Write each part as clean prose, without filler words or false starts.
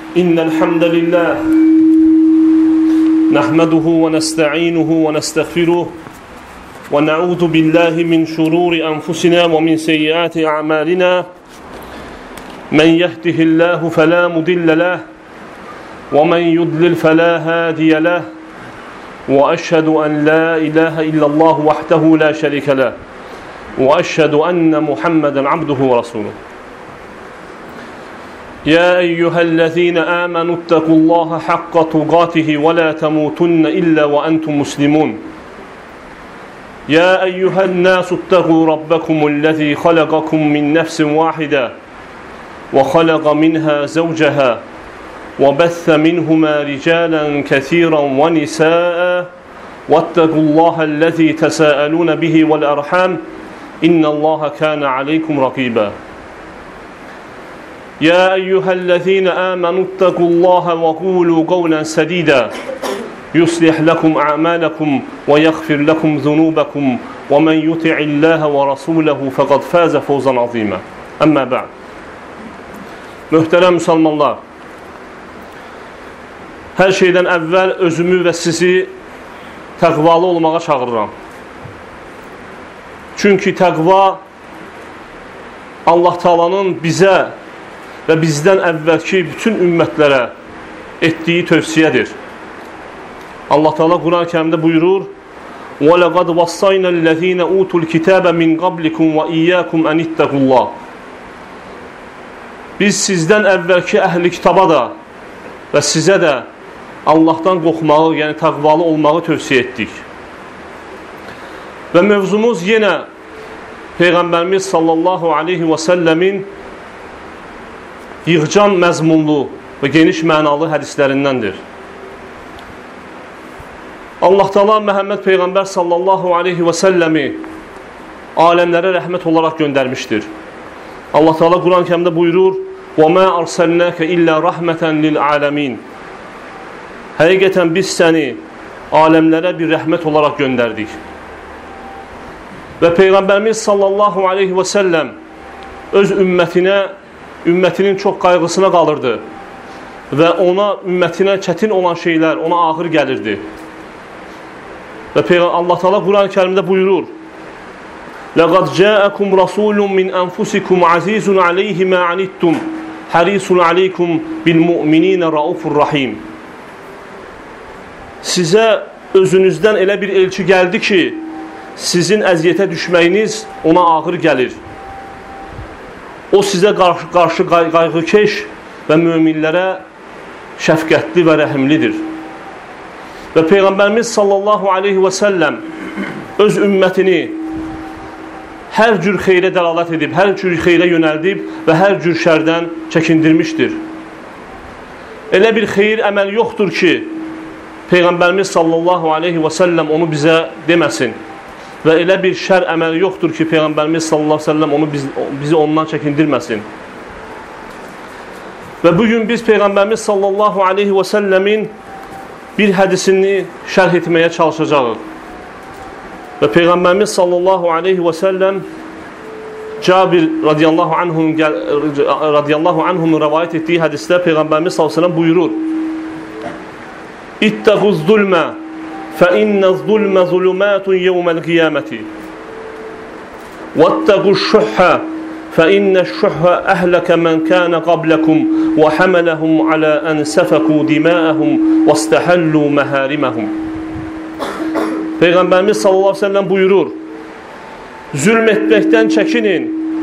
إن الحمد لله نحمده ونستعينه ونستغفره ونعوذ بالله من شرور أنفسنا ومن سيئات أعمالنا من يهده الله فلا مضل له ومن يضلل فلا هادي له وأشهد أن لا إله إلا الله وحده لا شريك له وأشهد أن محمدا عبده ورسوله يا أيها الذين آمنوا اتقوا الله حق تقاته ولا تموتن إلا وأنتم مسلمون يا أيها الناس اتقوا ربكم الذي خلقكم من نفس واحدة وخلق منها زوجها وبث منهما رجالا كثيرا ونساء واتقوا الله الذي تساءلون به والأرحام إن الله كان عليكم رقيبا يا أيها الذين آمنوا اتقوا الله وقولوا قولا سديدا يصلح لكم أعمالكم ويغفر لكم ذنوبكم ومن يطع الله ورسوله فقد فاز فوزا عظيما أما بعد Möhtərəm müsəlmanlar, hər şeydən əvvəl özümü və sizi təqvalı olmağa çağırıram. Çünki təqva Allah Taala'nın bizə və bizdən əvvəlki bütün ümmətlərə etdiyi tövsiyədir. Allah Taala Quran-Kərimdə buyurur: وَلَقَدْ وَصَّيْنَا الَّذ۪ينَ أُوتُوا الْكِتَابَ مِنْ قَبْلِكُمْ وَإِيَّاكُمْ أَنِ اتَّقُوا اللّٰهِ Biz sizdən əvvəlki əhli kitaba da və sizə də Allahdan qorxmağı, yəni təqvalı olmağı tövsiyə etdik. Və mövzumuz yenə Peyğəmbərimiz sallallahu aleyhi və səlləmin yığcan məzmunlu və geniş mənalı hədislərindəndir. Allah Taala Məhəmməd Peyğəmbər sallallahu aleyhi və səlləmi aləmlərə rəhmət olaraq göndərmişdir. Allah Taala Quran-Kərimdə buyurur: وَمَا أَرْسَلْنَاكَ إِلَّا رَحْمَةً لِلْعَالَمِينَ Həqiqətən biz səni aləmlərə bir rəhmət olaraq göndərdik. Və Peyğəmbərimiz sallallahu aleyhi və səlləm öz ümmətinin çox qayğısına qalırdı və ümmətinə çətin olan şeylər ona ağır gəlirdi. Və Allah Taala Quran-Kərimdə buyurur: لَقَدْ جَاءَكُمْ رَسُولٌ مِّنْ أَنْفُسِكُمْ عَزِيزٌ عَلَيْهِ مَا عَنِتُّمْ حَرِيصٌ عَلَيْكُمْ بِالْمُؤْمِنِينَ رَؤُوفٌ رَحِيمٌ Sizə özünüzdən elə bir elçi gəldi ki, sizin əziyyətə düşməyiniz ona ağır gəlir. O sizə qarşı qayğıkeş və möminlərə şəfqətli və rəhimlidir. Və Peyğəmbərimiz sallallahu aleyhi və səlləm öz ümmətini hər cür xeyrə dəlalət edib, hər cür xeyrə yönəldib və hər cür şərdən çəkindirmişdir. Elə bir xeyir əməl yoxdur ki, Peyğəmbərimiz sallallahu aleyhi və səlləm onu bizə deməsin. Və elə bir şər əməl yoxdur ki, Peyğəmbərimiz sallallahu aleyhi və səlləm bizi ondan çəkindirməsin. Və bugün biz Peyğəmbərimiz sallallahu aleyhi və səlləmin bir hədisini şərh etməyə çalışacağıq. Və Peyğəmbərimiz sallallahu aleyhi və səlləm Cabir radiyallahu anhunun rəvayət etdiyi hədisdə Peyğəmbərimiz sallallahu aleyhi və səlləm buyurur: İttəquz zulmə fə innəz zulmə zulumatun yevməl qiyaməti vəttəquz şuhhə fə innəş şuhhə əhləkə mən kənə qabləkum və həmələhum alə ən səfəqu diməəhum və istəhəllu məhəriməhum Peyğəmbərimiz sallallahu aleyhi ve sellem buyurur: Zülm etməkdən çəkinin.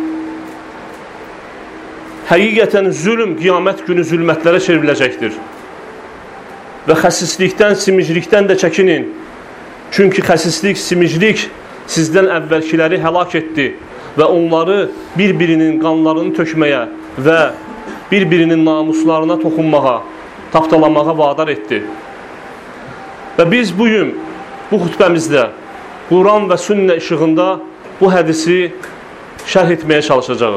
Həqiqətən zülm qiyamət günü zülmətlərə çevriləcəkdir. Və xəsislikdən, simiclikdən də çəkinin. Çünki xəsislik, simiclik sizdən əvvəlkiləri həlak etdi və onları bir-birinin qanlarını tökməyə və bir-birinin namuslarına toxunmağa, tapdalamağa vadar etdi. Və biz bugün bu xutbəmizdə Quran və sünnə işığında bu hədisi şərh etməyə çalışacağıq.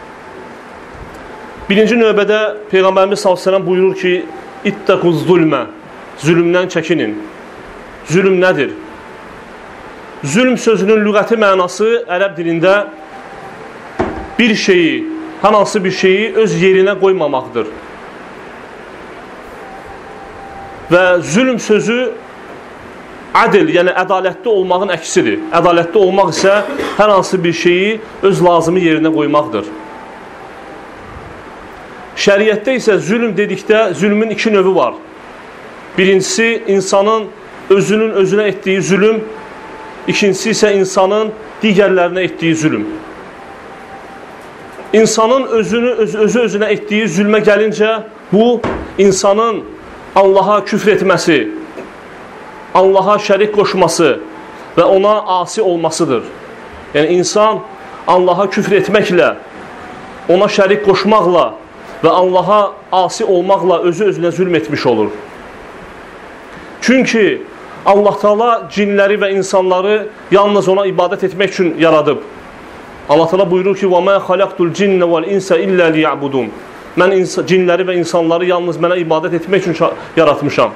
Birinci növbədə Peyğəmbərimiz sallallahu əleyhi və səlləm buyurur ki: İttəquz zulmə, zülmdən çəkinin. Zülm nədir? Zülm sözünün lüğəti mənası ərəb dilində bir şeyi, hər hansı bir şeyi öz yerinə qoymamaqdır. Və zülm sözü adil, yəni ədalətli olmağın əksidir. Ədalətli olmaq isə hər hansı bir şeyi öz lazımı yerinə qoymaqdır. Şəriətdə isə zülm dedikdə zülmün iki növü var. Birincisi, insanın özünün özünə etdiyi zülm, ikincisi isə insanın digərlərinə etdiyi zülm. İnsanın özü-özünə etdiyi zülmə gəlincə, bu, insanın Allaha küfr etməsi, Allaha şərik qoşması və ona asi olmasıdır. Yəni, insan Allaha küfr etməklə, ona şərik qoşmaqla və Allaha asi olmaqla özü-özünə zülm etmiş olur. Çünki Allah Teala cinləri və insanları yalnız ona ibadət etmək üçün yaradıb. Allah Teala buyurur ki: وَمَا خَلَقْتُ الْجِنَّ وَالْاِنْسَ إِلَّا لِيَعْبُدُونَ Mən cinləri və insanları yalnız mənə ibadət etmək üçün yaratmışam.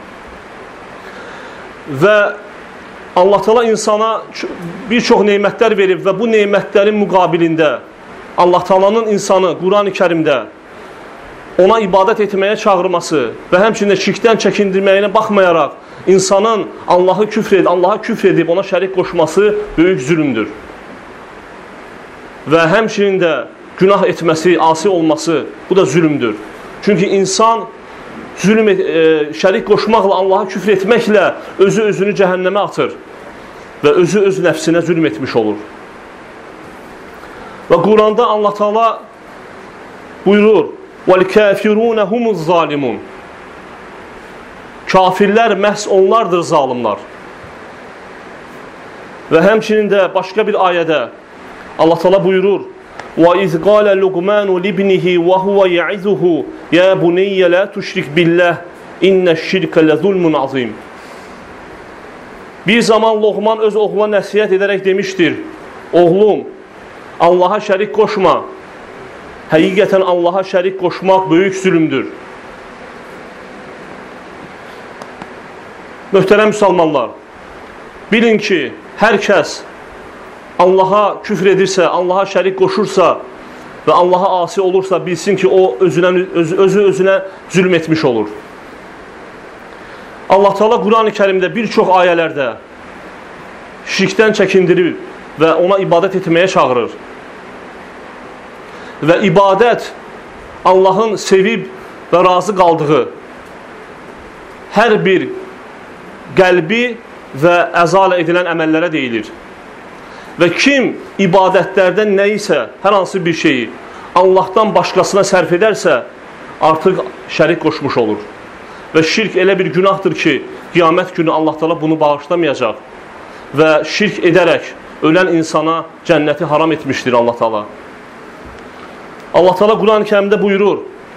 Və Allah Teala insana bir çox neymətlər verib və bu neymətlərin müqabilində Allah Teala'nın insanı Quran-ı Kərimdə ona ibadət etməyə çağırması və həmçində şirkdən çəkindirməyinə baxmayaraq insanın Allah'a küfr edib ona şərik qoşması böyük zülmdür. Və həmçinin də günah etməsi, asi olması, bu da zülmdür. Çünki insan şərik qoşmaqla, Allaha küfr etməklə özünü cəhənnəmə atır və öz nəfsinə zülm etmiş olur. Və Quranda Allah Teala buyurur: وَالْكَافِرُونَ هُمُ الظَّالِمُونَ Kafirlər məhz onlardır zalimlar. Və həmçinin də başqa bir ayədə Allah Teala buyurur: وَإِذْ قَالَ لُقْمَانُ لِبْنِهِ وَهُوَ يَعِظُهُ يَا بُنِيَّ لَا تُشْرِكْ بِاللَّهِ إِنَّ الشِّرْكَ لَظُلْمٌ عَظِيمٌ Bir zaman Loğman öz oğluna nəsihət edərək demişdir: Oğlum, Allaha şərik qoşma. Həqiqətən Allaha şərik qoşmaq böyük zülmdür. Möhtərəm müsəlmanlar, bilin ki, hər kəs Allaha küfr edirsə, Allaha şərik qoşursa və Allaha asi olursa, bilsin ki, o özünə zülm etmiş olur. Allah Teala Quran-ı Kərimdə bir çox ayələrdə şirkdən çəkindirir və ona ibadət etməyə çağırır. Və ibadət Allahın sevib və razı qaldığı hər bir qəlbi və əzalə edilən əməllərə deyilir. Və kim ibadətlərdən nə isə, hər hansı bir şeyi Allahdan başqasına sərf edərsə, artıq şərik qoşmuş olur. Və şirk elə bir günahdır ki, qiyamət günü Allah Teala bunu bağışlamayacaq və şirk edərək ölən insana cənnəti haram etmişdir Allah Teala. Allah Teala Quran-ı Kərimdə buyurur: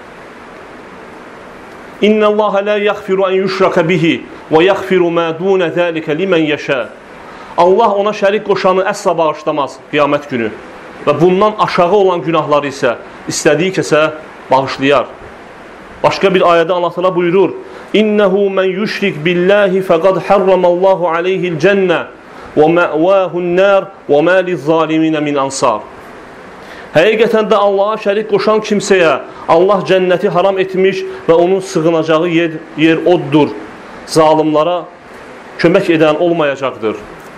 İnna Allah la yaghfiru an yushraka bihi və yaghfiru ma dun zalika limen yasha. Allah ona şərik qoşanı əsla bağışlamaz qiyamət günü və bundan aşağı olan günahları isə istədiyi kəsə bağışlayar. Başqa bir ayədə Allah Teala buyurur: İnnehu men yushrik billahi faqad harramallahu alayhi'l cenne və ma'wahu'n nar və ma liz-zalimin min ansar. Həqiqətən də Allaha şərik qoşan kimsəyə Allah cənnəti haram etmiş və onun sığınacağı yer oddur. Zalimlara kömək edən olmayacaqdır.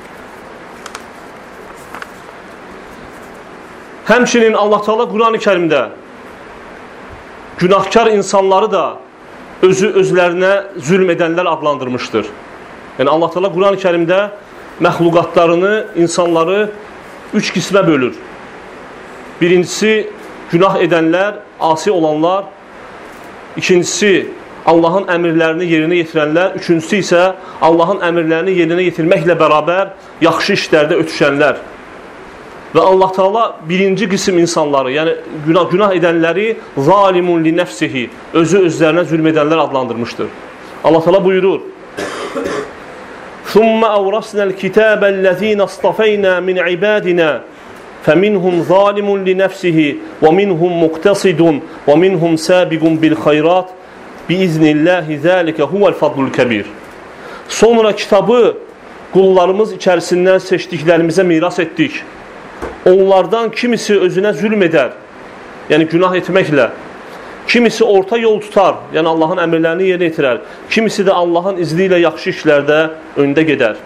Həmçinin Allah Teala Quran-ı Kərimdə günahkar insanları da özlərinə zülm edənlər adlandırmışdır. Yəni Allah Teala Quran-ı Kərimdə məxluqatlarını, insanları 3 qismə bölür. Birincisi günah edənlər, asi olanlar. İkincisi Allahın əmrlərini yerinə yetirənlər. Üçüncüsü isə Allahın əmrlərini yerinə yetirməklə bərabər yaxşı işlərdə ötüşənlər. Və Allah Teala birinci qism insanları, yəni günah edənləri zalimun li nəfsihi, özlərinə zülm edənlər adlandırmışdır. Allah Teala buyurur: "Thumma awrasnal kitabellezina istafayna min ibadina فَمِنْهُمْ ظَالِمٌ لِنَفْسِهِ وَمِنْهُمْ مُقْتَصِدٌ وَمِنْهُمْ سَابِقٌ بِالْخَيْرَاتِ بِإِذْنِ اللّٰهِ ذَٰلِكَ هُوَ الْفَضْلُ الْكَبِيرِ Sonra kitabı qullarımız içərisindən seçdiklərimizə miras etdik. Onlardan kimisi özünə zülm edər, yəni günah etməklə, Kimisi orta yol tutar, yəni Allahın əmrlərini yerinə yetirər. Kimisi də Allahın izni ilə yaxşı işlərdə öndə gedər.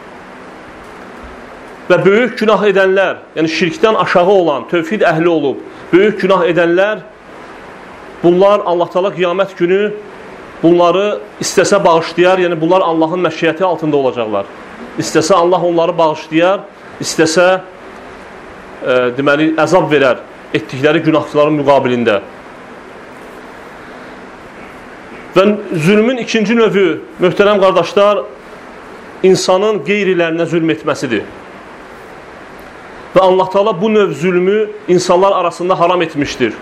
Və böyük günah edənlər, yəni şirkdən aşağı olan, tövhid əhli olub, böyük günah edənlər, bunlar Allah Teala qiyamət günü bunları istəsə bağışlayar, yəni bunlar Allahın məşiyyəti altında olacaqlar. İstəsə Allah onları bağışlayar, istəsə deməli əzab verər etdikləri günahçıların müqabilində. Və zülmün ikinci növü, möhtərəm qardaşlar, insanın qeyrilərinə zülm etməsidir. Və Allah Teala bu növ zülmü insanlar arasında haram etmişdir.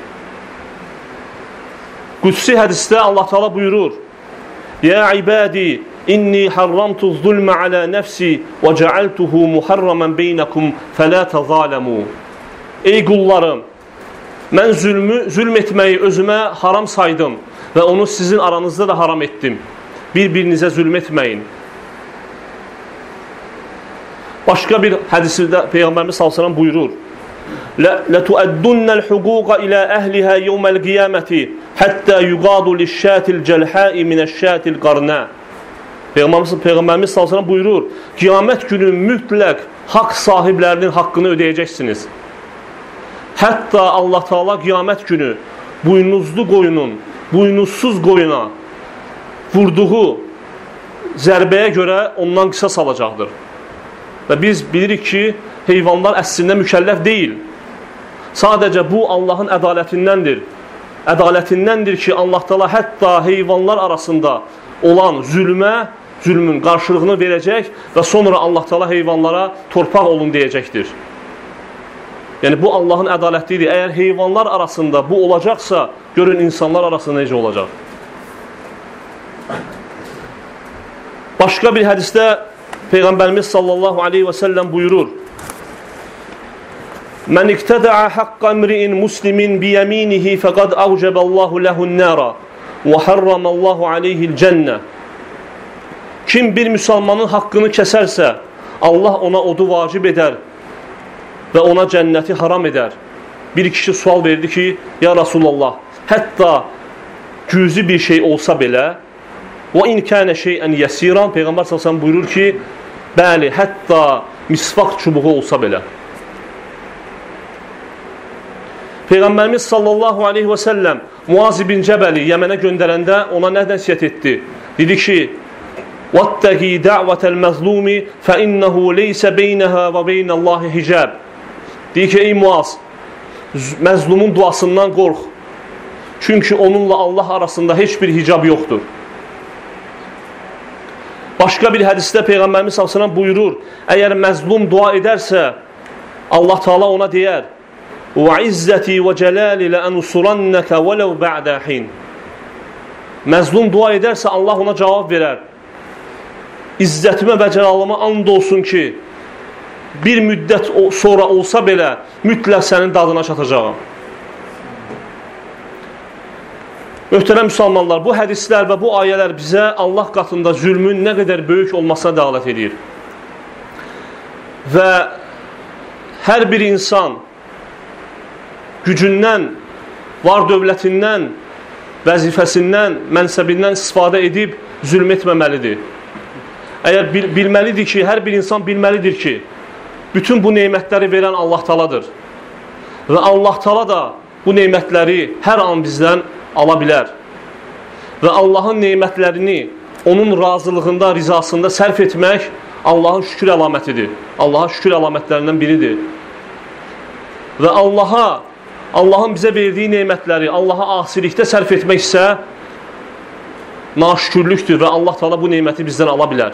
Qudsi hədisdə Allah Teala buyurur: "Ya ibadi, inni harramtu zulmə alə nəfsi və cəaltuhu muharraman beynakum fələ təzalamu." Ey qullarım, mən zülm etməyi özümə haram saydım və onu sizin aranızda da haram etdim. Bir-birinizə zülm etməyin. Başqa bir hədisində Peyğəmbərimiz sallallahu əleyhi və səlləm buyurur: "Latu'addunnal huquqa ila ahliha yawmal qiyamati hatta yuqadu lish-shatil jalha'i minash-shatil qarna." Peyğəmbərimiz sallallahu əleyhi və səlləm buyurur: "Qiyamət günü mütləq haqq sahiblərinin haqqını ödəyəcəksiniz. Hətta Allah Teala qiyamət günü buynuzlu qoyunun buynuzsuz qoyuna vurduğu zərbəyə görə ondan qisas alacaqdır." Və biz bilirik ki, heyvanlar əslində mükəlləf deyil. Sadəcə bu Allahın ədalətindəndir. Ədalətindəndir ki, Allah Teala hətta heyvanlar arasında olan zülmün qarşılığını verəcək və sonra Allah Teala heyvanlara torpaq olun deyəcəkdir. Yəni bu Allahın ədalətlidir. Əgər heyvanlar arasında bu olacaqsa, görün insanlar arasında necə olacaq. Başqa bir hədisdə Peyğəmbərimiz sallallahu aleyhi və səlləm buyurur: "Mən iqtada'a haqqa imri'in muslimin biyaminihi faqad awjaballahu lehu'n-nara və harramallahu aleyhi'l cennə." Kim bir müsəlmanın haqqını kəsərsə, Allah ona odu vacib edər və ona cənnəti haram edər. Bir kişi sual verdi ki, ya Rasulullah, hətta cüzi bir şey olsa belə, və in kənə şeyən yəsiran, Peyğəmbər sallallahu buyurur ki, bəli, hətta misvaq çubuğu olsa belə. Peyğəmbərimiz sallallahu aleyhi və səlləm Muaz ibn Cəbəli Yəmənə göndərəndə ona nə nəsiyyət etdi? Dedi ki, وَاتَّقِي دَعْوَةَ الْمَظْلُومِ فَإِنَّهُ لَيْسَ بَيْنَهَا وَبَيْنَ اللّٰهِ حِجَابٍ. Deyir ki, ey Muaz, məzlumun duasından qorx. Çünki onunla Allah arasında heç bir hicab yoxdur. Başqa bir hədisdə Peyğəmbərimiz sallallahu əleyhi və səlləm buyurur: əgər məzlum dua edərsə, Allah Teala ona deyər: "Və izzəti və cəlali lənsurannaka vələv ba'da hin." Məzlum dua edərsə, Allah ona cavab verər: İzzətimə və cəlalıma and olsun ki, bir müddət sonra olsa belə mütləq sənin dadına çatacağam. Möhtərəm müsəlmanlar, bu hədislər və bu ayələr bizə Allah qatında zülmün nə qədər böyük olmasına dəlalət edir. Və hər bir insan gücündən, var dövlətindən, vəzifəsindən, mənsəbindən istifadə edib zülm etməməlidir. Əgər bilməlidir ki, hər bir insan bilməlidir ki, bütün bu neymətləri verən Allah Teala'dır. Və Allah Teala da bu neymətləri hər an bizdən ala bilər. Və Allahın neymətlərini onun razılığında, rizasında sərf etmək Allahın şükür əlamətidir. Allaha şükür əlamətlərindən biridir. Və Allahın bizə verdiyi neymətləri Allaha asilikdə sərf etmək isə naşükürlükdür və Allah Teala bu neyməti bizdən ala bilər.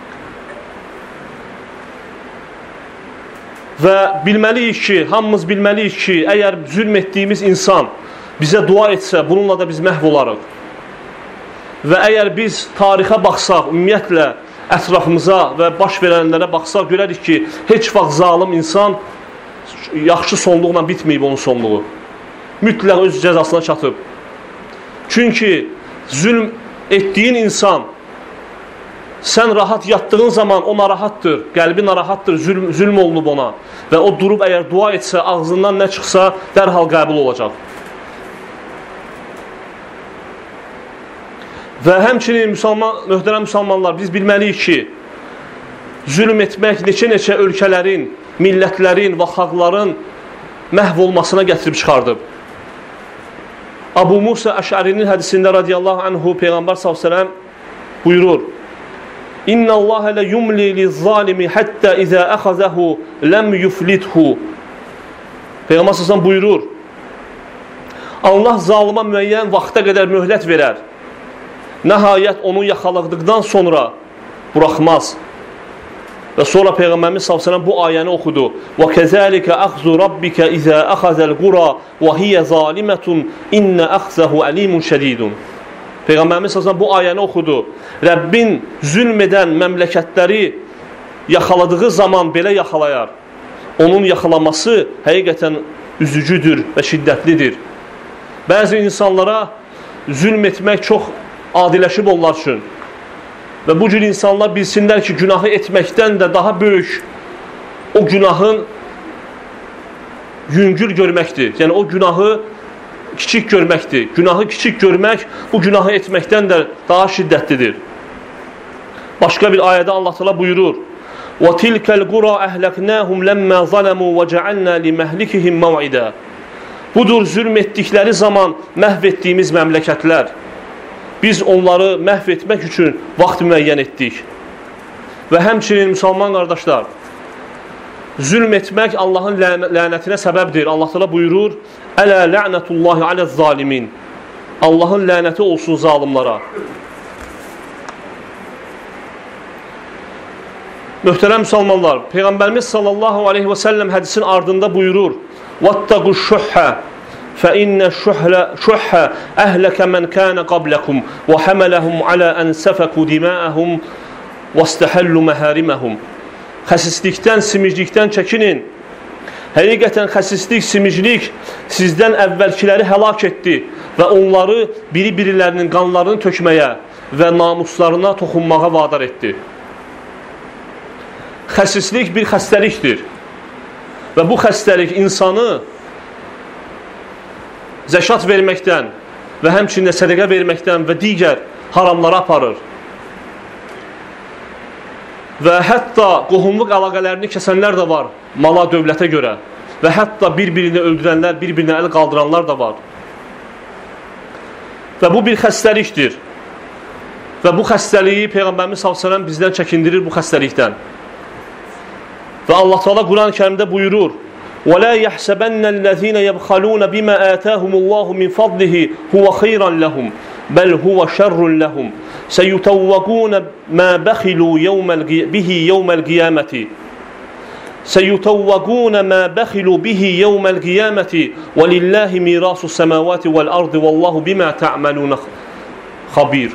Və bilməliyik ki, hamımız bilməliyik ki, əgər zülm etdiyimiz insan bizə dua etsə, bununla da biz məhv olarıq. Və əgər biz tarixə baxsaq, ümumiyyətlə ətrafımıza və baş verənlərə baxsaq, görərik ki, heç vaxt zalım insan yaxşı sonluqla bitməyib onun sonluğu. Mütləq öz cəzasına çatıb. Çünki zülm etdiyin insan, sən rahat yatdığın zaman o narahatdır, qəlbi narahatdır, zülm olunub ona. Və o durub əgər dua etsə, ağzından nə çıxsa dərhal qəbul olacaq. Və həmçinin möhtərəm müsəlmanlar, biz bilməliyik ki, zülm etmək neçə-neçə ölkələrin, millətlərin və xalqların məhv olmasına gətirib çıxardıb. Abu Musa Əş'ərinin hədisində radiyallahu anhu Peyğəmbər s.ə.v buyurur: İnna Allahe le yumli lizzalimi hatta iza əxəzəhu ləm yuflithu. Peyğəmbər s.ə.v buyurur: Allah zalıma müəyyən vaxta qədər möhlət verər. Nəhayət onu yaxaladıqdan sonra buraxmaz. Və sonra Peyğəmbərimiz s.ə.v bu ayəni oxudu. وَكَذَلِكَ أَخْزُ رَبِّكَ إِذَا أَخَذَ الْقُرَى وَهِيَ ظَالِمَةٌ إِنَّ أَخْزَهُ أَلِيمٌ شَدِيدٌ. Peyğəmbərimiz s.ə.v bu ayəni oxudu. Rəbbin zülm edən məmləkətləri yaxaladığı zaman belə yaxalayar. Onun yaxalaması həqiqətən üzücüdür və şiddətlidir. Bəzi insanlara zülm etmək çox adiləşib onlar üçün. Və bu cür insanlar bilsinlər ki, günahı etməkdən də daha böyük o günahın yüngül görməkdir. Yəni o günahı kiçik görməkdir. Günahı kiçik görmək bu günahı etməkdən də daha şiddətlidir. Başqa bir ayədə Allah Teala buyurur: وَتِلْكَ الْقُرَى أَهْلَكْنَاهُمْ لَمَّا ظَلَمُوا وَجَعَلْنَا لِمَهْلِكِهِمْ مَوْعِدًا. Budur zülm etdikləri zaman məhv etdiyimiz məmləkətlər. Biz onları məhv etmək üçün vaxt müəyyən etdik. Və həmçinin müsəlman qardaşlar, zülm etmək Allahın lənətinə səbəbdir. Allah Teala buyurur: Ələ lə'nətullahi aləz-zalimin. Allahın lənəti olsun zalimlara. Möhtərəm müsəlmanlar, Peyğəmbərimiz sallallahu aleyhi və səlləm hədisin ardında buyurur: وَاتَّقُوا الشُّحَّ فَإِنَّ الشُّحَّ أَهْلَكَ مَنْ كَانَ قَبْلَكُمْ وَحَمَلَهُمْ عَلَى أَنْ سَفَكُوا دِمَاءَهُمْ وَاسْتَحَلُّوا مَهَارِمَهُمْ. Xəsislikdən, simiclikdən çəkinin. Həqiqətən xəsislik, simiclik sizdən əvvəlkiləri həlak etdi və onları biri-birilərinin qanlarını tökməyə və namuslarına toxunmağa vadar etdi. Xəsislik bir xəstəlikdir və bu xəstəlik insanı zəkat verməkdən və həmçinin sədəqə verməkdən və digər haramlara aparır. Və hətta qohumluq əlaqələrini kəsənlər də var mala, dövlətə görə və hətta bir-birini öldürənlər, bir-birinə əl qaldıranlar da var. Və bu bir xəstəlikdir və bu xəstəliyi Peyğəmbərimiz s.ə.v bizdən çəkindirir bu xəstəlikdən. Və Allah Teala Quran-ı Kərimdə buyurur: وَلَا يَحْسَبَنَّ الَّذِينَ يَبْخَلُونَ بِمَا آتَاهُمُ اللَّهُ مِنْ فَضْلِهِ هُوَ خَيْرًا لَهُمْ بَلْ هُوَ شَرٌّ لَهُمْ سَيُطَوَّقُونَ مَا بَخِلُوا بِهِ يَوْمَ الْقِيَامَةِ سَيُطَوَّقُونَ مَا بَخِلُوا بِهِ يَوْمَ الْقِيَامَةِ وَلِلَّهِ مِيرَاثُ السَّمَاوَاتِ وَالْأَرْضِ وَاللَّهُ بِمَا تَعْمَلُونَ خَبِيرٌ.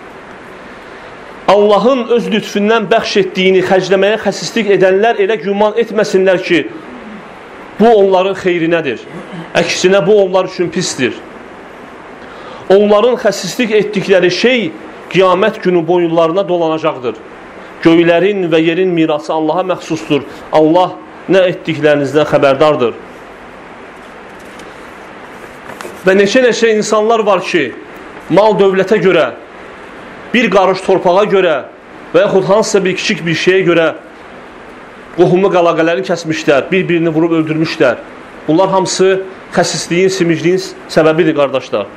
Allahın öz lütfündən bəxş etdiyini xərcləməyə xəsislik edənlər elə güman etməsinlər ki, bu onların xeyrinədir. Əksinə bu onlar üçün pisdir. Onların xəsislik etdikləri şey qiyamət günü boyunlarına dolanacaqdır. Göylərin və yerin mirası Allaha məxsusdur. Allah nə etdiklərinizdən xəbərdardır. Və neçə-neçə insanlar var ki, mal dövlətə görə, bir qarış torpağa görə və yaxud hansısa bir kiçik bir şeyə görə qohumluq əlaqələrini kəsmişlər, bir-birini vurub öldürmüşlər. Bunlar hamısı xəsisliyin, simicliyin səbəbidir, qardaşlar.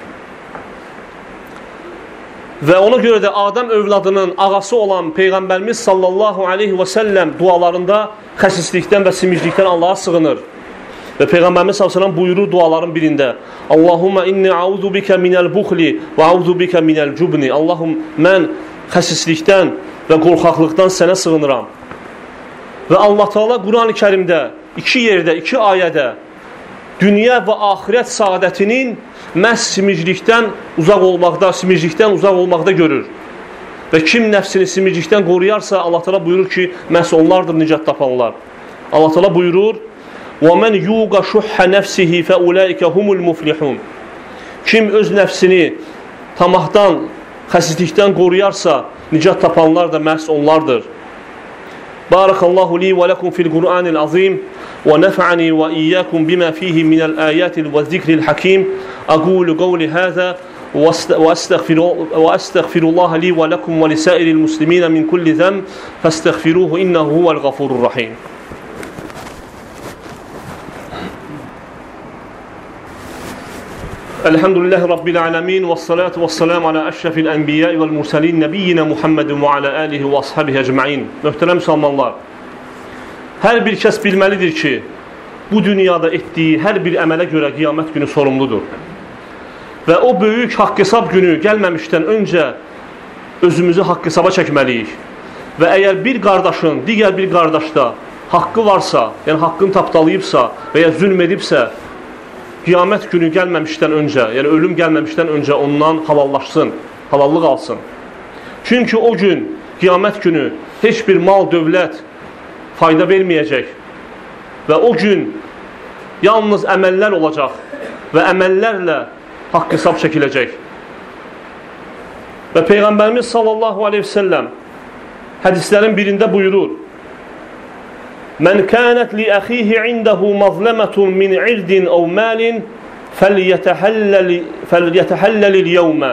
Və ona görə də Adəm övladının ağası olan Peyğəmbərimiz sallallahu aleyhi və səlləm dualarında xəsislikdən və simiclikdən Allaha sığınır. Və Peyğəmbərimiz sallallahu aleyhi və səlləm buyurur duaların birində: Allahumma inni a'udhu bika minəl buxli və a'udhu bika minəl cubni. Allahum, mən xəsislikdən və qorxaqlıqdan sənə sığınıram. Və Allah Teala Quran-ı Kərimdə iki yerdə, iki ayədə dünya və axirət saadətinin məhz simiclikdən uzaq olmaqda görür. Və kim nəfsini simiclikdən qoruyarsa, Allah Teala buyurur ki, məhz onlardır nicat tapanlar. Allah Teala buyurur: وَمَنْ يُوْغَ شُحَّ نَفْسِهِ فَأُولَٰئِكَ هُمُ الْمُفْلِحُونَ. Kim öz nəfsini tamahdan, xəsislikdən qoruyarsa, nicat tapanlar da məhz onlardır. Barakallahu li və lakum fil Qur'anil azim və nafa'ani və iyyakum bima fihi minəl ayatil və zikril hakim. Aqulu qawli hadha وأستغفر الله لي ولكم ولسائر المسلمين من كل ذنب فاستغفروه إنه هو الغفور الرحيم. Elhamdülillahi Rabbil alemin ve salatu ve selamu ala eşrefil enbiya vel mursalin nebiyyina Muhammedin ve ala alihi ve ashabihi ecmaîn. Möhtərəm müsəlmanlar, hər bir kəs bilməlidir ki, bu dünyada etdiyi hər bir əmələ görə qiyamət günü sorumludur. Və o böyük haqq hesab günü gəlməmişdən öncə özümüzü haqq hesaba çəkməliyik. Və əgər bir qardaşın digər bir qardaşda haqqı varsa, yəni haqqını tapdalayıbsa və ya zülm edibsə, qiyamət günü gəlməmişdən öncə, yəni ölüm gəlməmişdən öncə ondan halallaşsın, halallıq alsın. Çünki o gün, qiyamət günü heç bir mal, dövlət fayda verməyəcək və o gün yalnız əməllər olacaq və əməllərlə haqq hesab çəkiləcək. Və Peyğəmbərimiz sallallahu aleyhi ve sellem hədislərin birində buyurur: Mən kânət li əxihi indəhu mazləmətun min irdin əv məlin fəlyətəhəlləlil yevmə.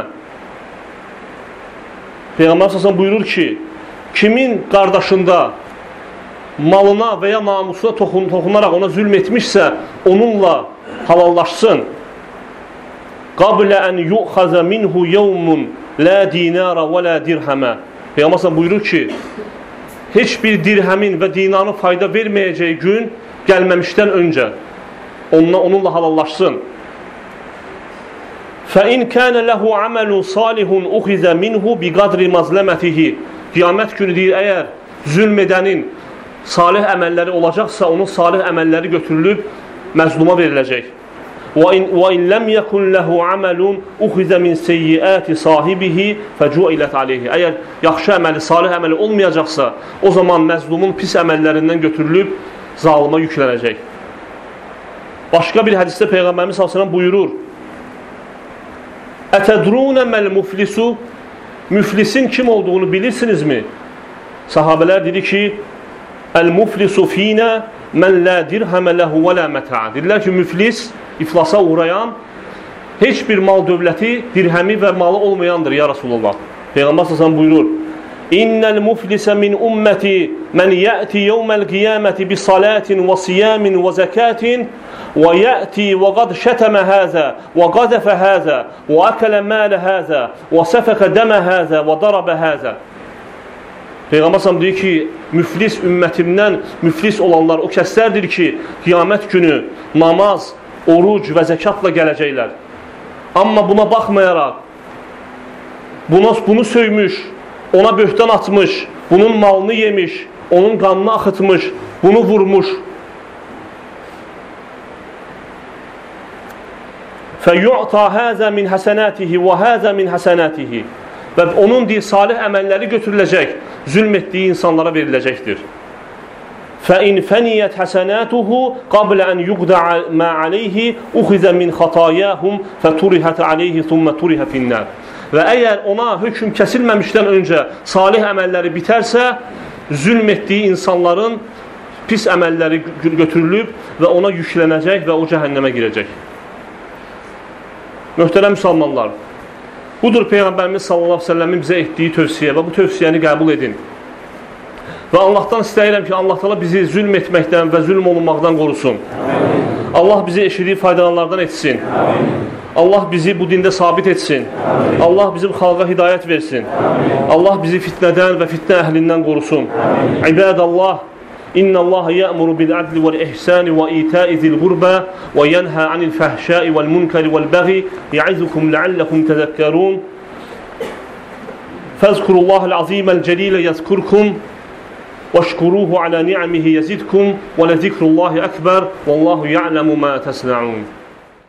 Peyğəmbər sallallahu buyurur ki, kimin qardaşında malına və ya namusuna toxunaraq ona zülm etmişsə, onunla halallaşsın. Qablə ən yuxaza minhu yevmun la dinara və la dirhəmə. Peyğəmbər sallallahu buyurur ki, heç bir dirhəmin və dinarın fayda verməyəcəyi gün gəlməmişdən öncə onunla halallaşsın. فَاِنْ كَانَ لَهُ عَمَلٌ صَالِحٌ اُخِذَ مِنْهُ بِقَدْرِ مَظْلَمَتِهِ. Qiyamət günü deyir, əgər zülm edənin salih əməlləri olacaqsa, onun salih əməlləri götürülüb məzluma veriləcək. وَاِنْ لَمْ يَكُنْ لَهُ عَمَلٌ اُخِذَ مِنْ سَيِّئَاتِ صَاحِبِهِ فَجُعِلَتْ عَلَيْهِ. Əgər yaxşı əməli, salih əməli olmayacaqsa, o zaman məzlumun pis əməllərindən götürülüb zalıma yüklənəcək. Başqa bir hədisdə Peyğəmbərimiz s.ə.v buyurur: Ətədrunə məl-muflisu. Müflisin kim olduğunu bilirsinizmi? Sahabələr dedi ki, Əl-muflisu finə mən la dirhəmə ləhu və la mətə. Dedilər ki, müflis, iflasa uğrayan, heç bir mal dövləti, dirhəmi və malı olmayandır ya Rasulullah. Peyğəmbər s.ə.v buyurur: İnnəl muflisə min ümməti mən yəti yevməl qiyaməti bi salatin və siyamin və zəkatin və yəti və qad şətəmə həzə və qadəfə həzə və əkələ mələ həzə və səfəkə dəmə həzə və darabə həzə. Peyğəmbər s.ə.v deyir ki, müflis ümmətimdən müflis olanlar o kəslərdir ki, qiyamət günü namaz, oruc və zəkatla gələcəklər. Amma buna baxmayaraq, bunu söymüş, ona böhtan atmış, bunun malını yemiş, onun qanını axıtmış, bunu vurmuş. فَيُعْطَى هَذَا مِنْ حَسَنَاتِهِ وَهَذَا مِنْ حَسَنَاتِهِ. Və onun deyir, salih əməlləri götürüləcək, zülm etdiyi insanlara veriləcəkdir. فَاِنْ فَنِيَتْ حَسَنَاتُهُ قَبْلَ أَنْ يُقْدَعَ مَا عَلَيْهِ اُخِذَ مِنْ خَطَايَاهُمْ فَتُرِحَتْ عَلَيْهِ ثُمَّ تُرِحَ فِي النَّارِ. Və əgər ona hökm kəsilməmişdən öncə salih əməlləri bitərsə, zülm etdiyi insanların pis əməlləri götürülüb və ona yüklənəcək və o cəhənnəmə girəcək. Möhtərəm müsəlmanlar, budur Peyğəmbərimiz sallallahu aleyhi ve sellemin bizə etdiyi tövsiyə və bu tövsiyəni qəbul edin. Və Allahdan istəyirəm ki, Allah təala bizi zülm etməkdən və zülm olunmaqdan qorusun. Allah bizi eşitdiyi faydalanlardan etsin. Allah bizi bu dində sabit etsin. Allah bizim xalqa hidayət versin. Allah bizi fitnədən və fitnə əhlindən qorusun. İbadallah, İnnəllaha yə'muru bil-ədli vəl-ihsani və itə'i zil-qurbə və yənhə anil-fəhşəi vəl-munkəri vəl-bəği yə'izukum ləalləkum təzəkkərun. Fəzkurullahəl-aziməl-cəlilə yəzkurkum واشكروه على نعمه يزدكم ولذكر الله أكبر والله يعلم ما تصنعون.